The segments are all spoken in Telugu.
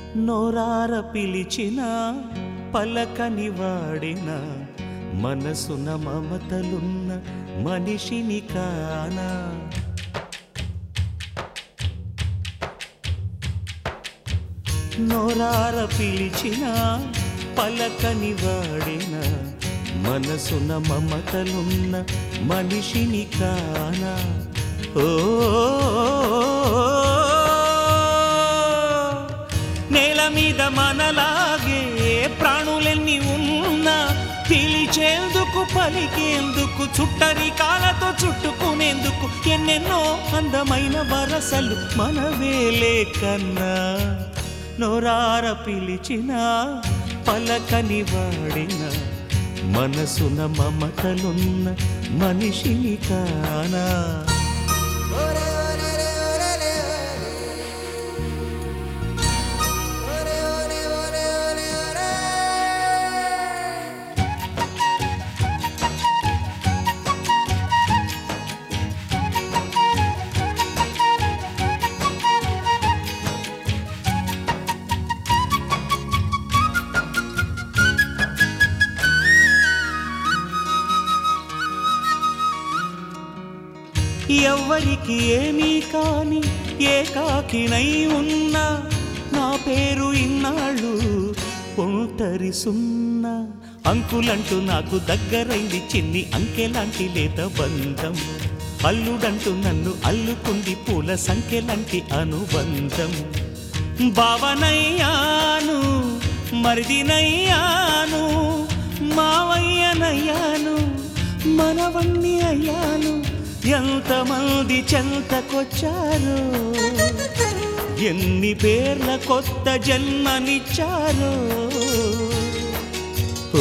నోరార పిలిచిన పలకని వాడిన మనసున మమతలున్న మనిషిని కానా. నోరార పిలిచిన పలకని వాడిన మనసున మమతలున్న మనిషిని కానా. ఓ నేల మీద మనలాగే ప్రాణులెన్ని ఉన్నా పిలిచేందుకు పలికేందుకు చుట్టరికాలతో చుట్టుకునేందుకు ఎన్నెన్నో అందమైన వరసలు మనవేలే కన్నా. నోరార పిలిచిన పలకని వాడిన మనసున మమతలున్న మనిషిని కానా. ఎవ్వరికి ఏమీ కాని ఏకాకినై ఉన్నా నా పేరు ఇన్నాళ్ళు ఒంటరి సున్నా. అంకులంటూ నాకు దగ్గరైంది చిన్ని అంకెలాంటి లేత బంధం. అల్లుడంటూ నన్ను అల్లుకుంది పూల సంఖ్యలాంటి అనుబంధం. భావనయ్యాను మరిదినయ్యాను మావయ్యనయ్యాను మనవణ్ణి అయ్యాను. ఎంతమంది చెంతకొచ్చారో ఎన్ని పేర్ల కొత్త జన్మనిచ్చారో. ఓ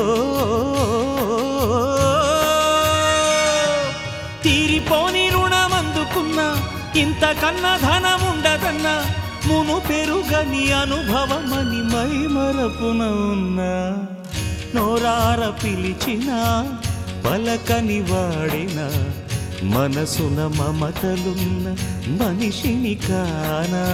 తీరిపోని రుణమందుకున్నా ఇంతకన్నా ధనముండదన్నా మును పెరుగని అనుభవమని మై మరపున ఉన్నా. నోరార పిలిచిన పలకని వాడిన మనసున మమతలున్న మనిషిని కానా.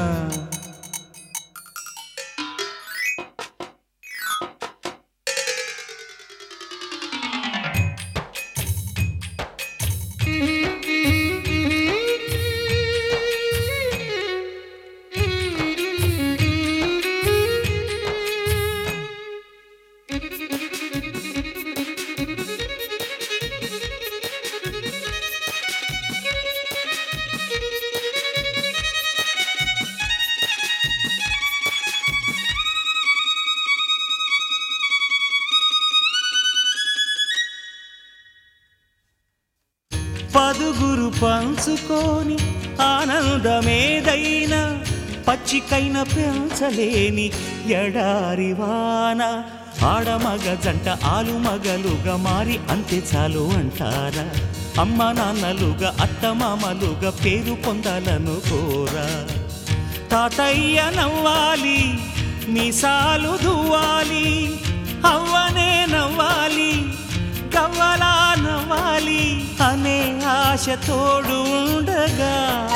పదుగురు పంచుకొని ఆనందమేదైనా పచ్చికైన పెంచలేని ఎడారివాన. ఆడమగ జంట ఆలుమగలుగా మారి అంతే చాలు అంటారా. అమ్మ నాన్నలుగా అత్తమామలుగా పేరు పొందాలను కోరా. తాతయ్య నవ్వాలి మీసాలు దువ్వాలి అవ్వనే నవ్వాలి కవ్వలా నవ్వాలి అనే ఆశ తోడు ఉండగా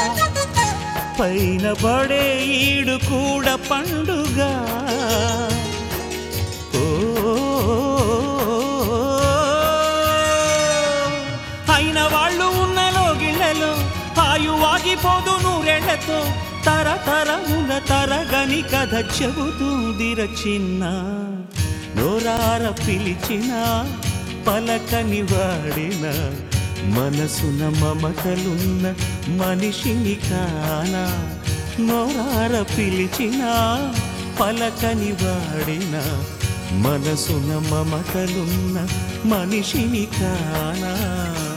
పైన పడే ఈడు కూడా పండుగ. ఓ అయిన వాళ్ళు ఉన్న లోగిళ్ళలో ఆయువాగిపోదు నూరేళ్లతో తరతరముల తరగని కథ చెబుతుందిర చిన్న. నోరార పిలిచిన పలకని వాడిన మనసున మమతలున్న మనిషిని కానా. నోరార పిలిచిన పలకని వాడిన మనసున మమతలున్న మనిషిని కానా.